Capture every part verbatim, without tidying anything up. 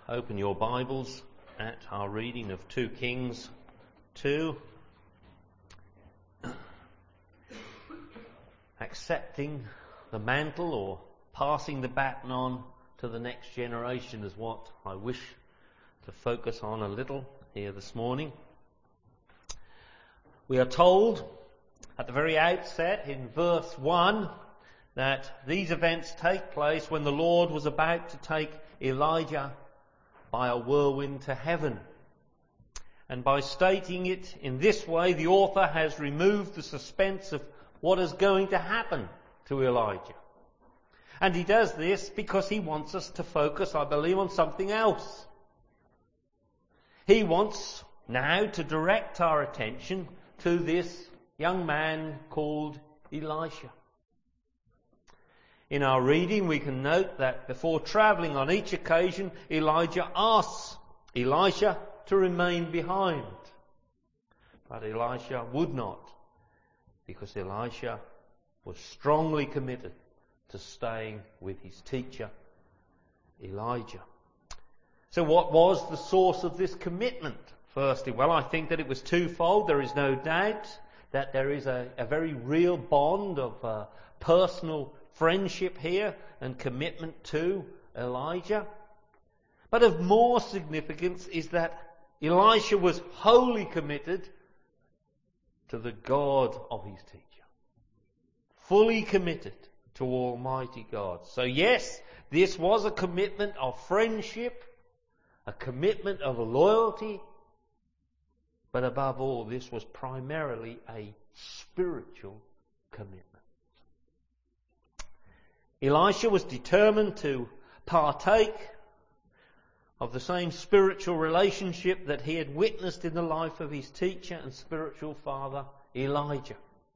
open your Bibles at our reading of Second Kings two. Accepting the mantle or passing the baton on to the next generation is what I wish to focus on a little here this morning. We are told at the very outset in verse one that these events take place when the Lord was about to take Elijah by a whirlwind to heaven. And by stating it in this way, the author has removed the suspense of what is going to happen to Elijah. And he does this because he wants us to focus, I believe, on something else. He wants now to direct our attention to this young man called Elisha. In our reading, we can note that before travelling on each occasion, Elijah asks Elisha to remain behind. But Elisha would not, because Elisha was strongly committed to staying with his teacher, Elijah. So what was the source of this commitment? Firstly, well, I think that it was twofold. There is no doubt that there is a, a very real bond of uh, personal friendship here and commitment to Elijah. But of more significance is that Elisha was wholly committed to the God of his teacher. Fully committed to Almighty God. So yes, this was a commitment of friendship, a commitment of loyalty, but above all, this was primarily a spiritual commitment. Elisha was determined to partake of the same spiritual relationship that he had witnessed in the life of his teacher and spiritual father, Elijah.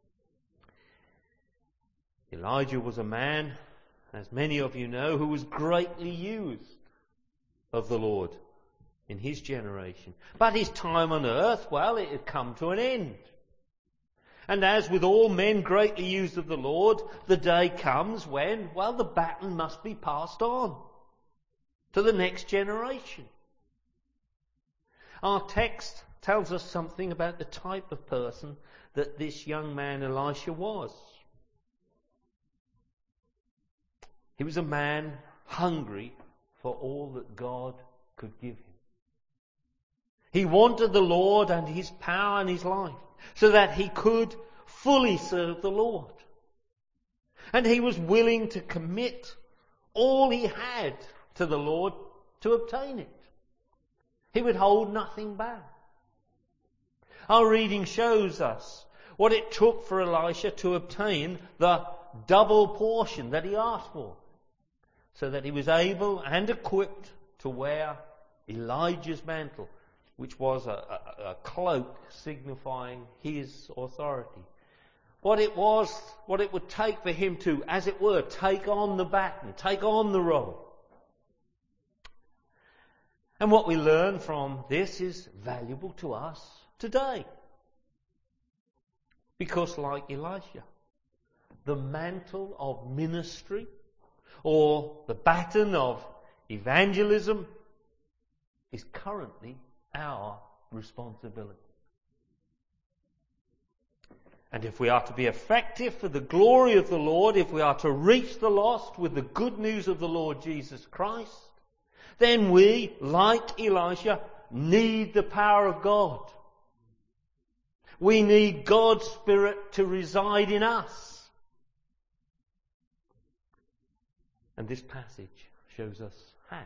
Elijah was a man, as many of you know, who was greatly used of the Lord in his generation. But his time on earth, well, it had come to an end. And as with all men greatly used of the Lord, the day comes when, well, the baton must be passed on to the next generation. Our text tells us something about the type of person that this young man Elisha was. He was a man hungry for all that God could give him. He wanted the Lord and his power and his life so that he could fully serve the Lord. And he was willing to commit all he had to the Lord to obtain it. He would hold nothing back. Our reading shows us what it took for Elisha to obtain the double portion that he asked for, so that he was able and equipped to wear Elijah's mantle, which was a, a, a cloak signifying his authority. What it was, what it would take for him to, as it were, take on the baton, take on the role. And what we learn from this is valuable to us today. Because like Elisha, the mantle of ministry or the baton of evangelism is currently our responsibility. And if we are to be effective for the glory of the Lord, if we are to reach the lost with the good news of the Lord Jesus Christ, then we, like Elisha, need the power of God. We need God's Spirit to reside in us. And this passage shows us how.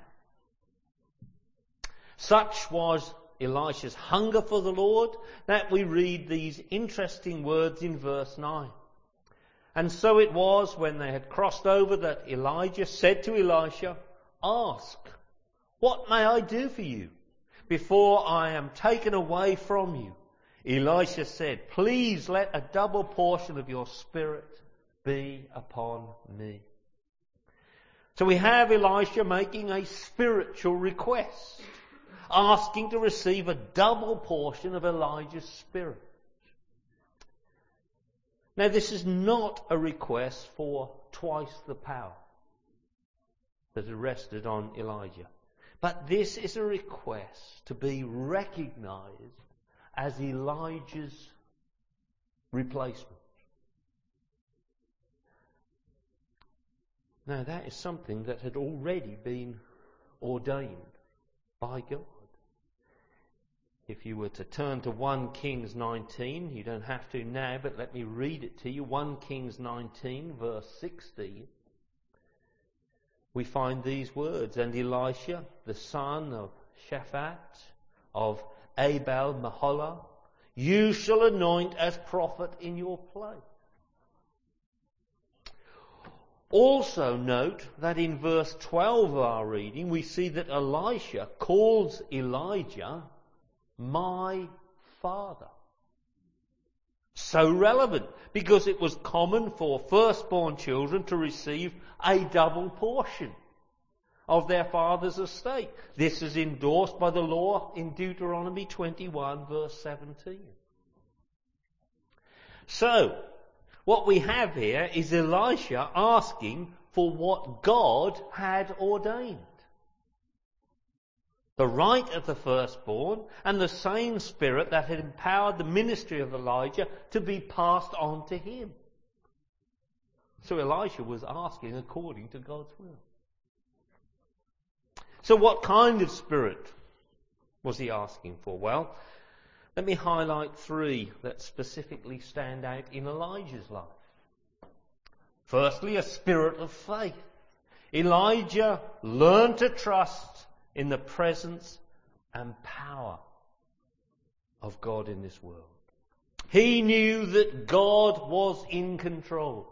Such was Elisha's hunger for the Lord that we read these interesting words in verse nine. And so it was when they had crossed over that Elijah said to Elisha, "Ask, what may I do for you before I am taken away from you?" Elisha said, "Please let a double portion of your spirit be upon me." So we have Elisha making a spiritual request, asking to receive a double portion of Elijah's spirit. Now this is not a request for twice the power that rested on Elijah. But this is a request to be recognized as Elijah's replacement. Now that is something that had already been ordained by God. If you were to turn to First Kings nineteen, you don't have to now, but let me read it to you. First Kings nineteen, verse sixteen. We find these words, "And Elisha, the son of Shaphat, of Abel Meholah, you shall anoint as prophet in your place." Also note that in verse twelve of our reading, we see that Elisha calls Elijah my father. So relevant, because it was common for firstborn children to receive a double portion of their father's estate. This is endorsed by the law in Deuteronomy twenty-one, verse seventeen. So, what we have here is Elisha asking for what God had ordained. The right of the firstborn and the same spirit that had empowered the ministry of Elijah to be passed on to him. So Elisha was asking according to God's will. So what kind of spirit was he asking for? Well, let me highlight three that specifically stand out in Elijah's life. Firstly, a spirit of faith. Elijah learned to trust in the presence and power of God in this world. He knew that God was in control.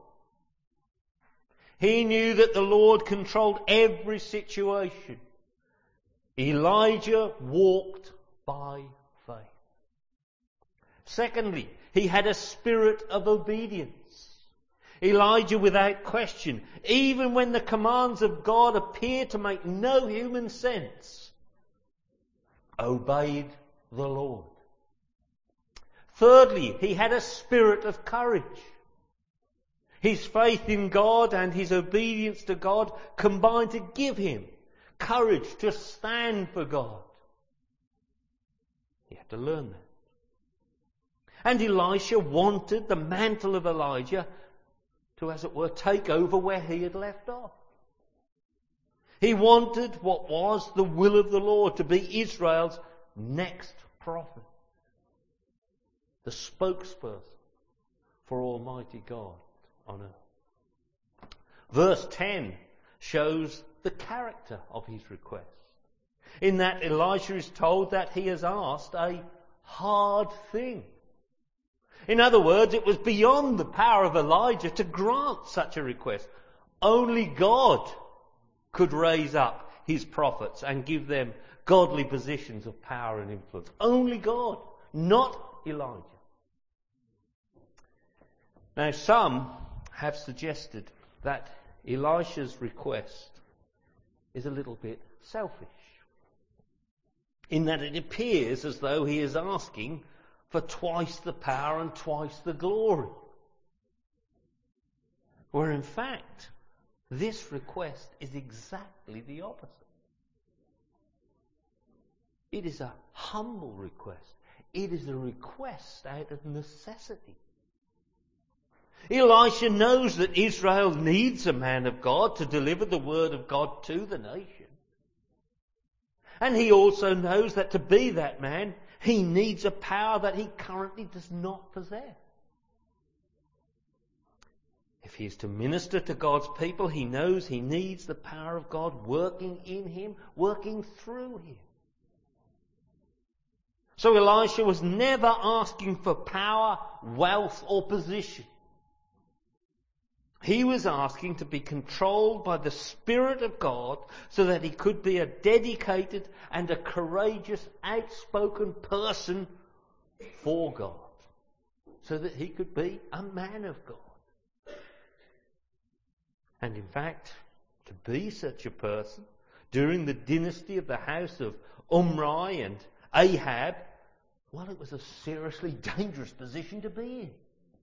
He knew that the Lord controlled every situation. Elijah walked by faith. Secondly, he had a spirit of obedience. Elijah, without question, even when the commands of God appeared to make no human sense, obeyed the Lord. Thirdly, he had a spirit of courage. His faith in God and his obedience to God combined to give him courage to stand for God. He had to learn that. And Elisha wanted the mantle of Elijah to, as it were, take over where he had left off. He wanted what was the will of the Lord, to be Israel's next prophet, the spokesperson for Almighty God on earth. Verse ten shows the character of his request, in that Elisha is told that he has asked a hard thing. In other words, it was beyond the power of Elijah to grant such a request. Only God could raise up his prophets and give them godly positions of power and influence. Only God, not Elijah. Now, some have suggested that Elisha's request is a little bit selfish, in that it appears as though he is asking for twice the power and twice the glory. Where in fact, this request is exactly the opposite. It is a humble request. It is a request out of necessity. Elisha knows that Israel needs a man of God to deliver the word of God to the nation. And he also knows that to be that man, he needs a power that he currently does not possess. If he is to minister to God's people, he knows he needs the power of God working in him, working through him. So Elisha was never asking for power, wealth, or position. He was asking to be controlled by the Spirit of God so that he could be a dedicated and a courageous, outspoken person for God. So that he could be a man of God. And in fact, to be such a person during the dynasty of the house of Omri and Ahab, well, it was a seriously dangerous position to be in.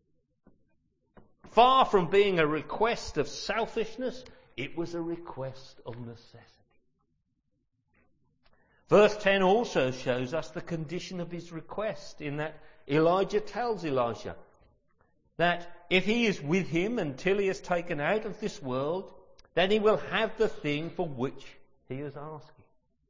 Far from being a request of selfishness, it was a request of necessity. Verse ten also shows us the condition of his request, in that Elijah tells Elisha that if he is with him until he is taken out of this world, then he will have the thing for which he is asking.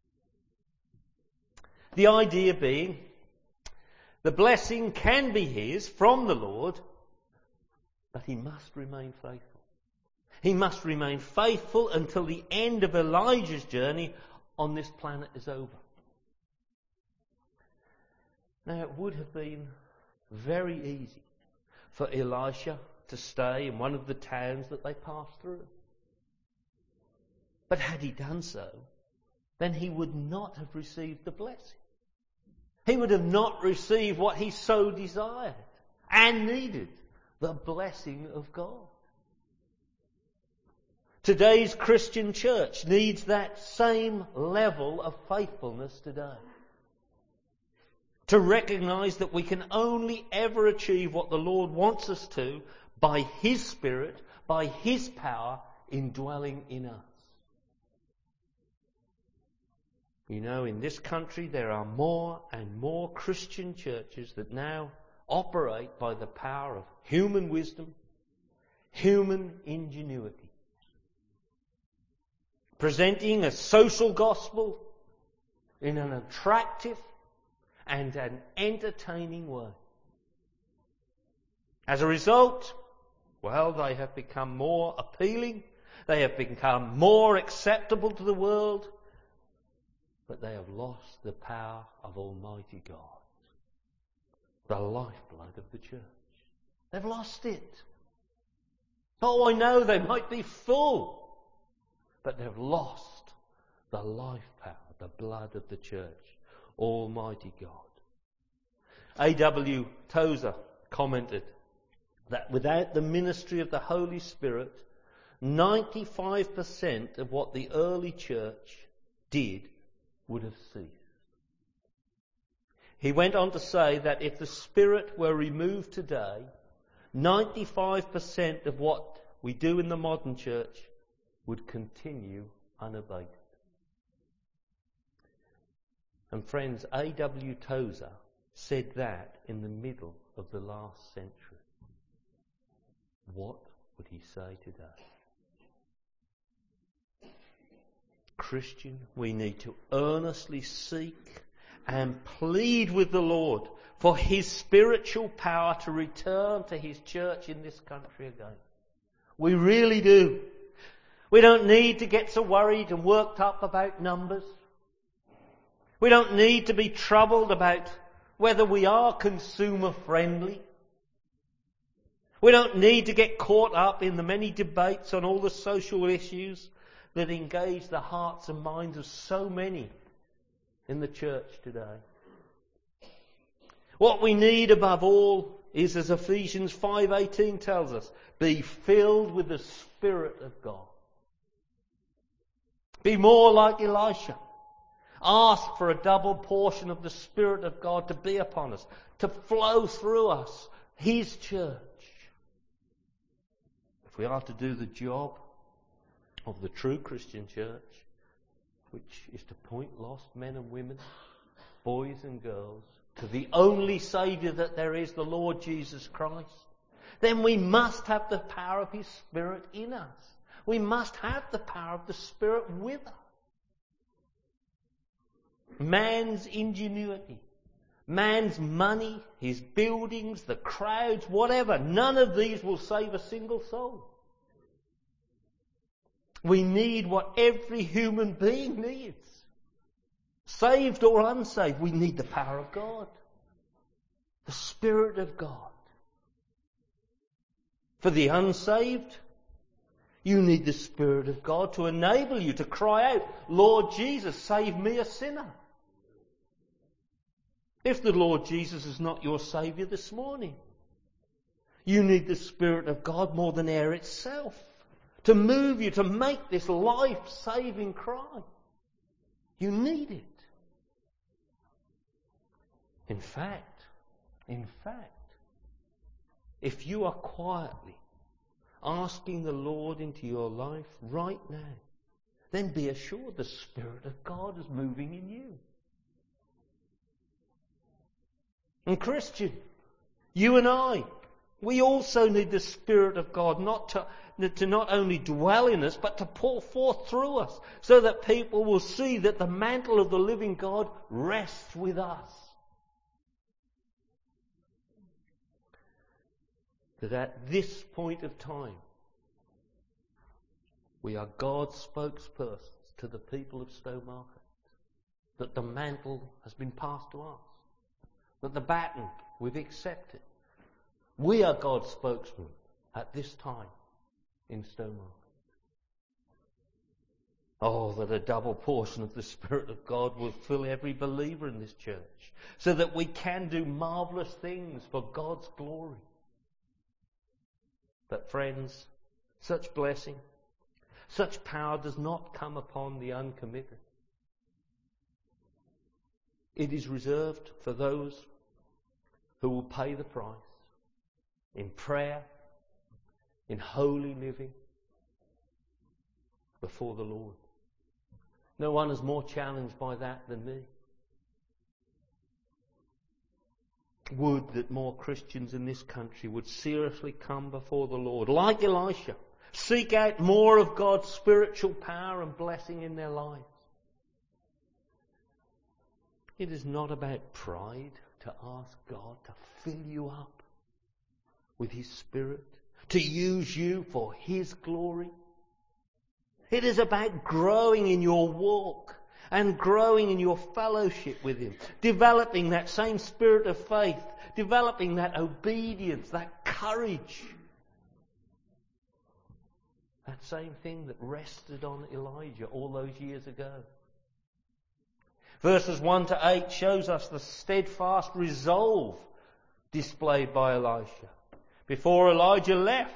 The idea being, the blessing can be his from the Lord, but he must remain faithful. He must remain faithful until the end of Elijah's journey on this planet is over. Now, it would have been very easy for Elisha to stay in one of the towns that they passed through. But had he done so, then he would not have received the blessing. He would have not received what he so desired and needed, the blessing of God. Today's Christian church needs that same level of faithfulness today. To recognise that we can only ever achieve what the Lord wants us to by His Spirit, by His power indwelling in us. You know, in this country there are more and more Christian churches that now operate by the power of human wisdom, human ingenuity, presenting a social gospel in an attractive and an entertaining way. As a result, well, they have become more appealing, they have become more acceptable to the world, but they have lost the power of Almighty God, the lifeblood of the church. They've lost it. Oh, I know they might be full, but they've lost the life power, the blood of the church, Almighty God. A W Tozer commented that without the ministry of the Holy Spirit, ninety-five percent of what the early church did would have ceased. He went on to say that if the Spirit were removed today, ninety-five percent of what we do in the modern church would continue unabated. And friends, A W Tozer said that in the middle of the last century. What would he say today? Christian, we need to earnestly seek and plead with the Lord for His spiritual power to return to His church in this country again. We really do. We don't need to get so worried and worked up about numbers. We don't need to be troubled about whether we are consumer friendly. We don't need to get caught up in the many debates on all the social issues that engage the hearts and minds of so many in the church today. What we need above all is, as Ephesians five eighteen tells us, be filled with the Spirit of God. Be more like Elisha. Ask for a double portion of the Spirit of God to be upon us, to flow through us, His church. If we are to do the job of the true Christian church, which is to point lost men and women, boys and girls, to the only Saviour that there is, the Lord Jesus Christ, then we must have the power of His Spirit in us. We must have the power of the Spirit with us. Man's ingenuity, man's money, his buildings, the crowds, whatever, none of these will save a single soul. We need what every human being needs. Saved or unsaved, we need the power of God. The Spirit of God. For the unsaved, you need the Spirit of God to enable you to cry out, Lord Jesus, save me a sinner. If the Lord Jesus is not your Saviour this morning, you need the Spirit of God more than air itself to move you, to make this life-saving cry. You need it. In fact, in fact, if you are quietly asking the Lord into your life right now, then be assured the Spirit of God is moving in you. And Christian, you and I, we also need the Spirit of God not to, to not only dwell in us, but to pour forth through us, so that people will see that the mantle of the living God rests with us. That at this point of time, we are God's spokespersons to the people of Stowmarket. That the mantle has been passed to us. That the baton we've accepted. We are God's spokesmen at this time in Stowmarket. Oh, that a double portion of the Spirit of God will fill every believer in this church, so that we can do marvellous things for God's glory. But friends, such blessing, such power does not come upon the uncommitted. It is reserved for those who will pay the price in prayer, in holy living before the Lord. No one is more challenged by that than me. Would that more Christians in this country would seriously come before the Lord, like Elisha, seek out more of God's spiritual power and blessing in their lives. It is not about pride to ask God to fill you up with His Spirit, to use you for His glory. It is about growing in your walk and growing in your fellowship with Him, developing that same spirit of faith, developing that obedience, that courage. That same thing that rested on Elijah all those years ago. Verses one to eight shows us the steadfast resolve displayed by Elisha. Before Elijah left,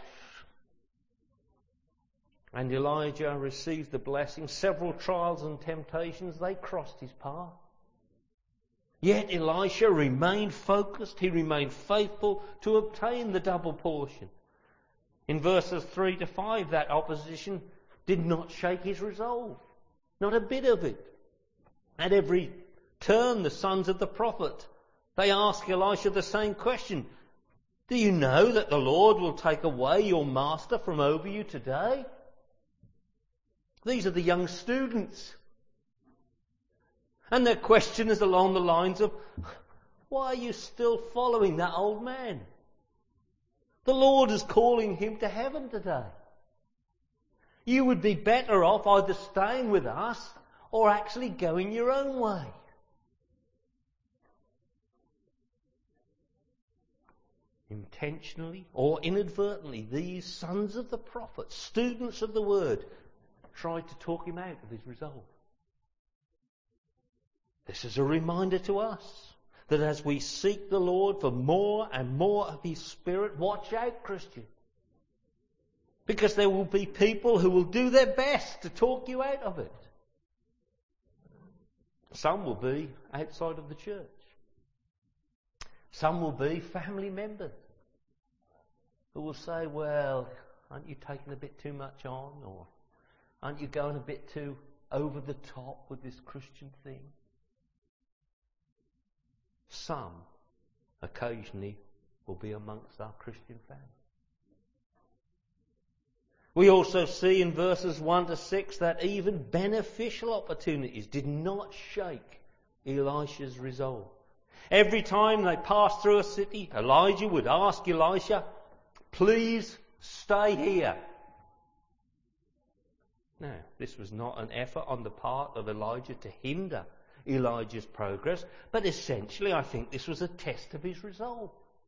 and Elijah received the blessing, several trials and temptations, they crossed his path. Yet Elisha remained focused, he remained faithful to obtain the double portion. In verses three to five, that opposition did not shake his resolve. Not a bit of it. At every turn, the sons of the prophet, they ask Elisha the same question. Do you know that the Lord will take away your master from over you today? These are the young students. And their question is along the lines of, why are you still following that old man? The Lord is calling him to heaven today. You would be better off either staying with us or actually going your own way. Intentionally or inadvertently, these sons of the prophet, students of the word, tried to talk him out of his resolve. This is a reminder to us that as we seek the Lord for more and more of His Spirit, watch out, Christian. Because there will be people who will do their best to talk you out of it. Some will be outside of the church. Some will be family members who will say, well, aren't you taking a bit too much on? Or aren't you going a bit too over the top with this Christian thing? Some, occasionally, will be amongst our Christian family. We also see in verses one to six that even beneficial opportunities did not shake Elisha's resolve. Every time they passed through a city, Elijah would ask Elisha, please stay here. Now, this was not an effort on the part of Elijah to hinder Elijah's progress, but essentially I think this was a test of his resolve.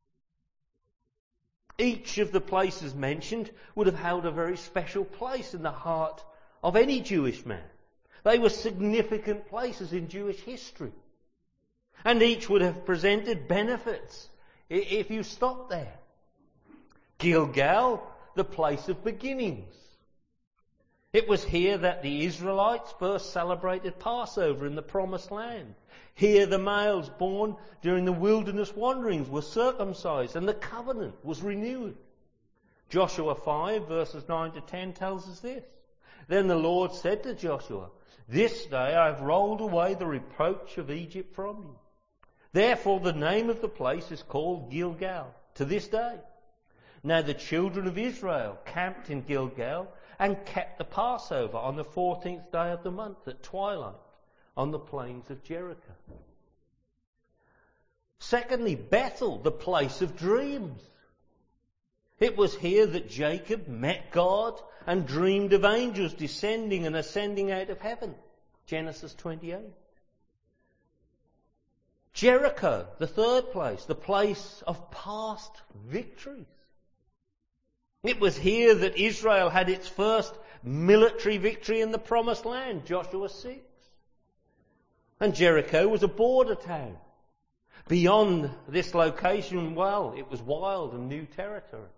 Each of the places mentioned would have held a very special place in the heart of any Jewish man. They were significant places in Jewish history. And each would have presented benefits if you stopped there. Gilgal, the place of beginnings. It was here that the Israelites first celebrated Passover in the Promised Land. Here the males born during the wilderness wanderings were circumcised and the covenant was renewed. Joshua five verses nine to ten tells us this. Then the Lord said to Joshua, this day I have rolled away the reproach of Egypt from you. Therefore the name of the place is called Gilgal to this day. Now the children of Israel camped in Gilgal and kept the Passover on the fourteenth day of the month at twilight on the plains of Jericho. Secondly, Bethel, the place of dreams. It was here that Jacob met God and dreamed of angels descending and ascending out of heaven. Genesis twenty-eight. Jericho, the third place, the place of past victories. It was here that Israel had its first military victory in the Promised Land, Joshua six. And Jericho was a border town. Beyond this location, well, it was wild and new territory.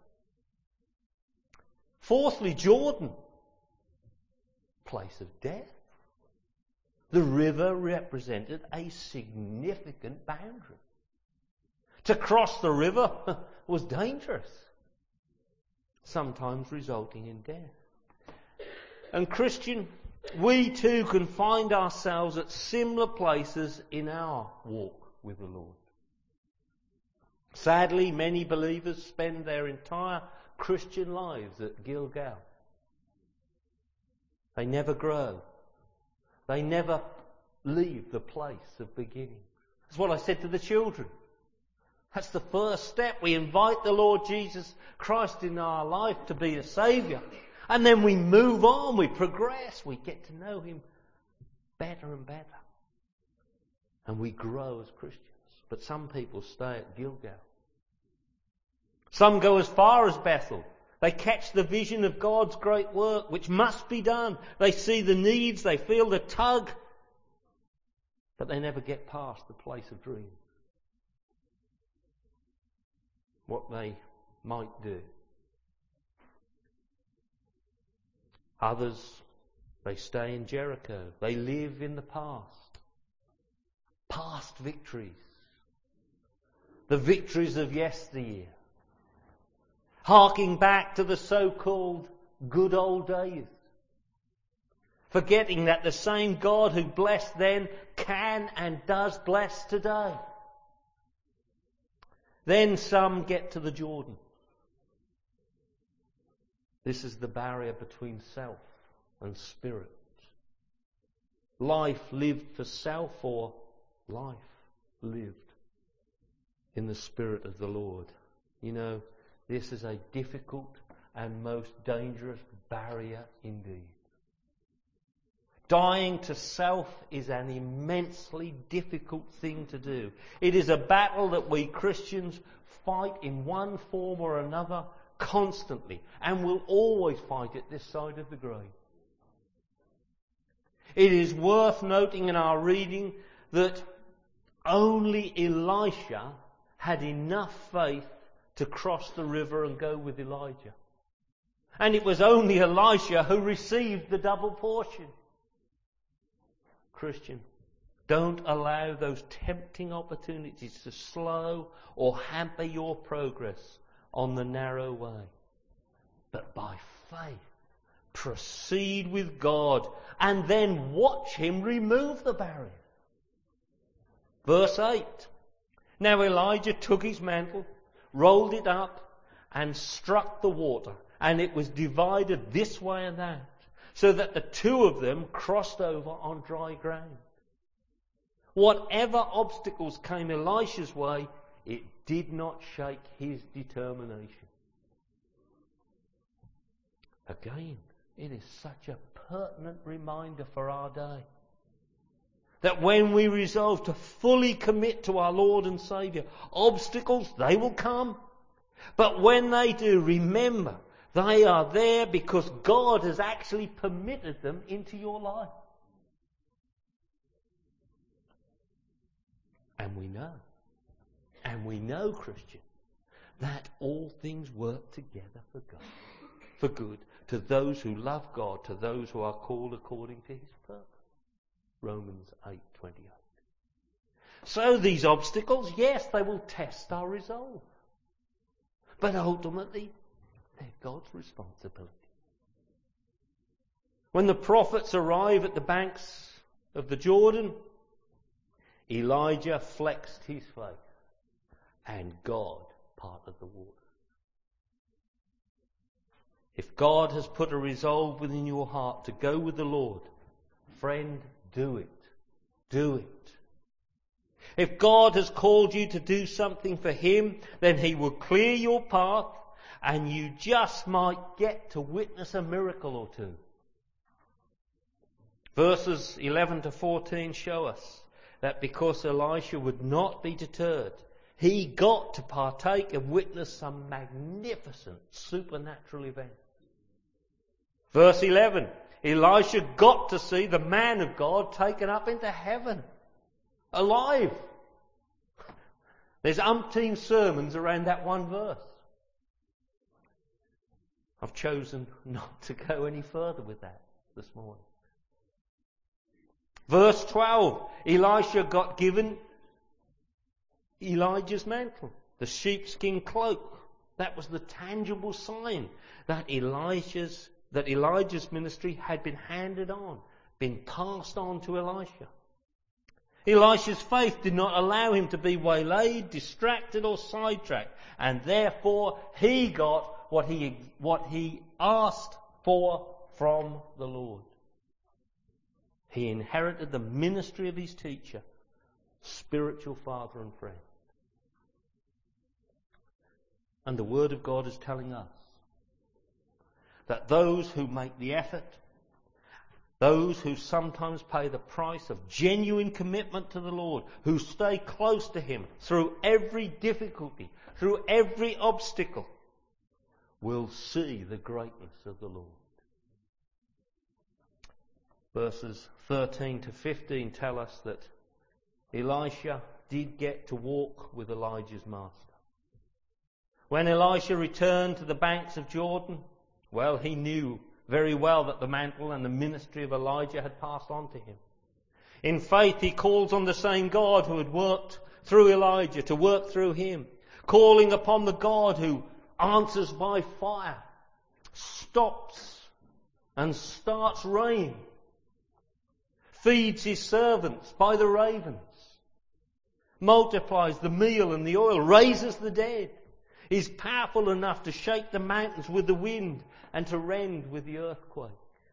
Fourthly, Jordan, place of death. The river represented a significant boundary. To cross the river was dangerous, sometimes resulting in death. And Christian, we too can find ourselves at similar places in our walk with the Lord. Sadly, many believers spend their entire Christian lives at Gilgal. They never grow. They never leave the place of beginning. That's what I said to the children. That's the first step. We invite the Lord Jesus Christ in our life to be a Saviour. And then we move on, we progress, we get to know Him better and better. And we grow as Christians. But some people stay at Gilgal. Some go as far as Bethel. They catch the vision of God's great work, which must be done. They see the needs, they feel the tug, but they never get past the place of dreams. What they might do. Others, they stay in Jericho. They live in the past. Past victories. The victories of yesteryear. Harking back to the so-called good old days. Forgetting that the same God who blessed then can and does bless today. Then some get to the Jordan. This is the barrier between self and spirit. Life lived for self or life lived in the Spirit of the Lord. You know, this is a difficult and most dangerous barrier indeed. Dying to self is an immensely difficult thing to do. It is a battle that we Christians fight in one form or another constantly, and will always fight it this side of the grave. It is worth noting in our reading that only Elisha had enough faith to cross the river and go with Elijah. And it was only Elisha who received the double portion. Christian, don't allow those tempting opportunities to slow or hamper your progress on the narrow way. But by faith, proceed with God and then watch Him remove the barrier. Verse eight. Now Elijah took his mantle, rolled it up and struck the water, and it was divided this way and that, so that the two of them crossed over on dry ground. Whatever obstacles came Elisha's way, it did not shake his determination. Again, it is such a pertinent reminder for our day that when we resolve to fully commit to our Lord and Saviour, obstacles, they will come. But when they do, remember, they are there because God has actually permitted them into your life. And we know, and we know, Christian, that all things work together for God, for good, to those who love God, to those who are called according to His purpose. Romans eight twenty-eight. So these obstacles, yes, they will test our resolve. But ultimately, they're God's responsibility. When the prophets arrive at the banks of the Jordan, Elijah flexed his faith and God parted the water. If God has put a resolve within your heart to go with the Lord, friend, do it. Do it. If God has called you to do something for Him, then He will clear your path and you just might get to witness a miracle or two. Verses eleven to fourteen show us that because Elisha would not be deterred, he got to partake and witness some magnificent supernatural event. Verse eleven, Elisha got to see the man of God taken up into heaven, alive. There's umpteen sermons around that one verse. I've chosen not to go any further with that this morning. Verse twelve, Elisha got given Elijah's mantle, the sheepskin cloak. That was the tangible sign that Elijah's that Elijah's ministry had been handed on, been passed on to Elisha. Elisha's faith did not allow him to be waylaid, distracted or sidetracked, and therefore he got what he what he asked for from the Lord. He inherited the ministry of his teacher, spiritual father and friend. And the Word of God is telling us that those who make the effort, those who sometimes pay the price of genuine commitment to the Lord, who stay close to Him through every difficulty, through every obstacle, will see the greatness of the Lord. Verses thirteen to fifteen tell us that Elisha did get to walk with Elijah's master. When Elisha returned to the banks of Jordan, well, he knew very well that the mantle and the ministry of Elijah had passed on to him. In faith, he calls on the same God who had worked through Elijah to work through him, calling upon the God who answers by fire, stops and starts rain, feeds his servants by the ravens, multiplies the meal and the oil, raises the dead, is powerful enough to shake the mountains with the wind and to rend with the earthquake,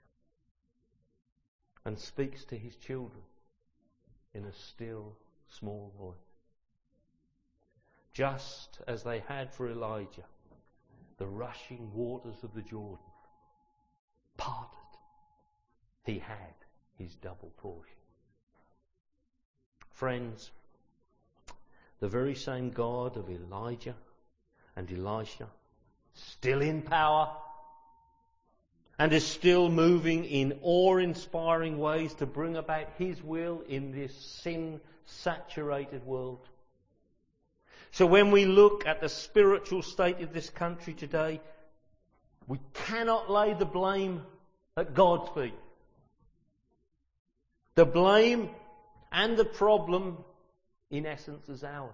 and speaks to his children in a still small voice. Just as they had for Elijah, the rushing waters of the Jordan parted. He had his double portion. Friends, the very same God of Elijah and Elisha, still in power, and is still moving in awe-inspiring ways to bring about His will in this sin-saturated world. So when we look at the spiritual state of this country today, we cannot lay the blame at God's feet. The blame and the problem, in essence, is ours.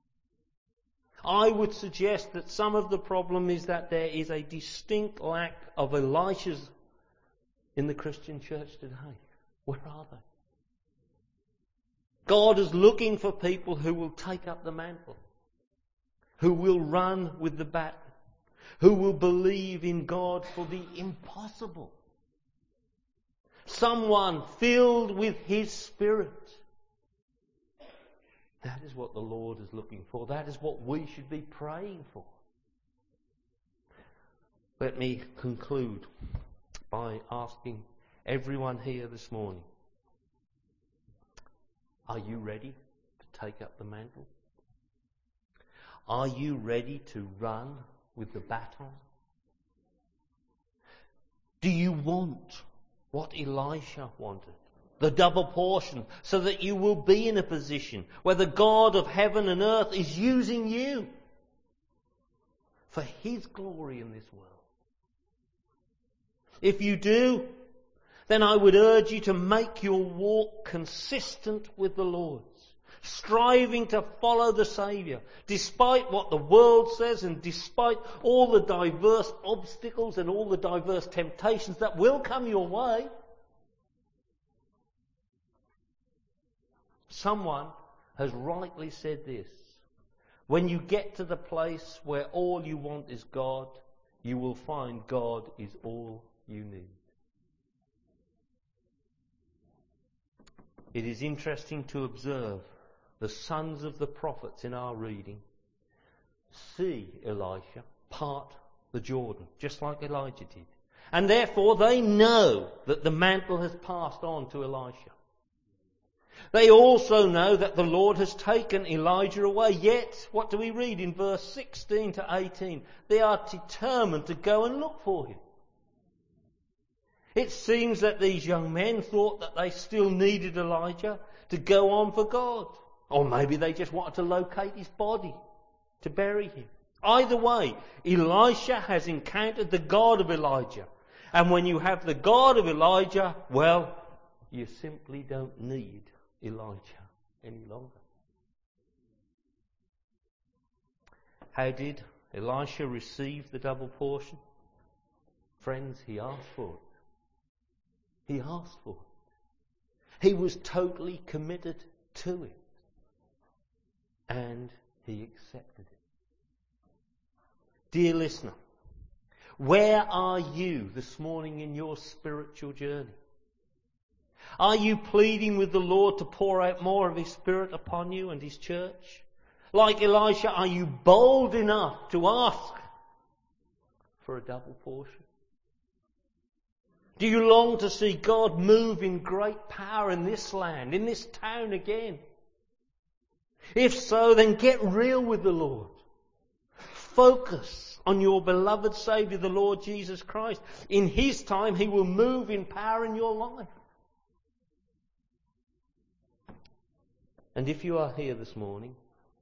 I would suggest that some of the problem is that there is a distinct lack of Elishas in the Christian church today. Where are they? God is looking for people who will take up the mantle, who will run with the baton, who will believe in God for the impossible. Someone filled with His Spirit. That is what the Lord is looking for. That is what we should be praying for. Let me conclude by asking everyone here this morning, are you ready to take up the mantle? Are you ready to run with the baton? Do you want what Elisha wanted? The double portion, so that you will be in a position where the God of heaven and earth is using you for His glory in this world. If you do, then I would urge you to make your walk consistent with the Lord's, striving to follow the Saviour, despite what the world says and despite all the diverse obstacles and all the diverse temptations that will come your way. Someone has rightly said this. When you get to the place where all you want is God, you will find God is all you need. It is interesting to observe the sons of the prophets in our reading see Elisha part the Jordan, just like Elijah did. And therefore they know that the mantle has passed on to Elisha. They also know that the Lord has taken Elijah away. Yet, what do we read in verse sixteen to eighteen? They are determined to go and look for him. It seems that these young men thought that they still needed Elijah to go on for God. Or maybe they just wanted to locate his body to bury him. Either way, Elisha has encountered the God of Elijah. And when you have the God of Elijah, well, you simply don't need Elijah any longer. How did Elisha receive the double portion? Friends, he asked for it. He asked for it. He was totally committed to it. And he accepted it. Dear listener, where are you this morning in your spiritual journey? Are you pleading with the Lord to pour out more of His Spirit upon you and His church? Like Elisha, are you bold enough to ask for a double portion? Do you long to see God move in great power in this land, in this town again? If so, then get real with the Lord. Focus on your beloved Saviour, the Lord Jesus Christ. In His time, He will move in power in your life. And if you are here this morning,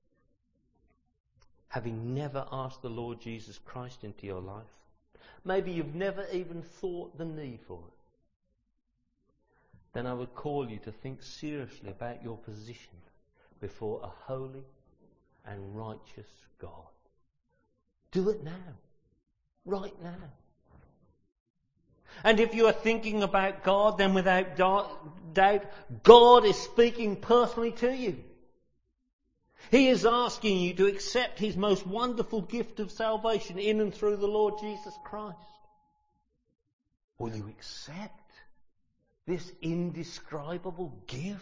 having never asked the Lord Jesus Christ into your life, maybe you've never even thought the need for it, then I would call you to think seriously about your position before a holy and righteous God. Do it now. Right now. And if you are thinking about God, then without doubt, God is speaking personally to you. He is asking you to accept His most wonderful gift of salvation in and through the Lord Jesus Christ. Will you accept this indescribable gift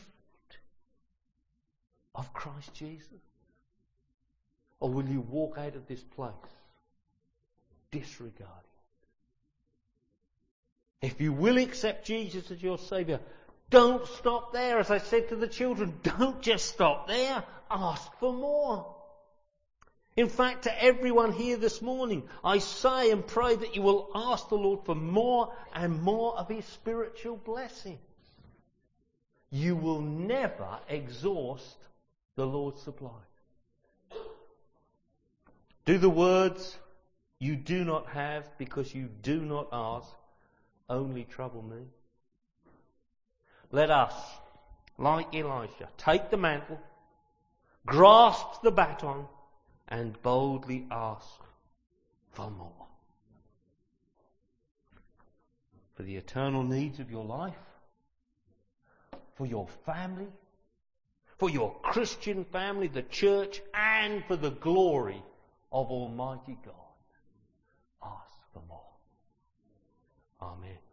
of Christ Jesus? Or will you walk out of this place disregarding it? If you will accept Jesus as your Saviour, don't stop there. As I said to the children, don't just stop there. Ask for more. In fact, to everyone here this morning, I say and pray that you will ask the Lord for more and more of His spiritual blessings. You will never exhaust the Lord's supply. Do the words, "You do not have because you do not ask," only trouble me? Let us, like Elisha, take the mantle, grasp the baton, and boldly ask for more. For the eternal needs of your life, for your family, for your Christian family, the church, and for the glory of Almighty God. Ask for more. Amen.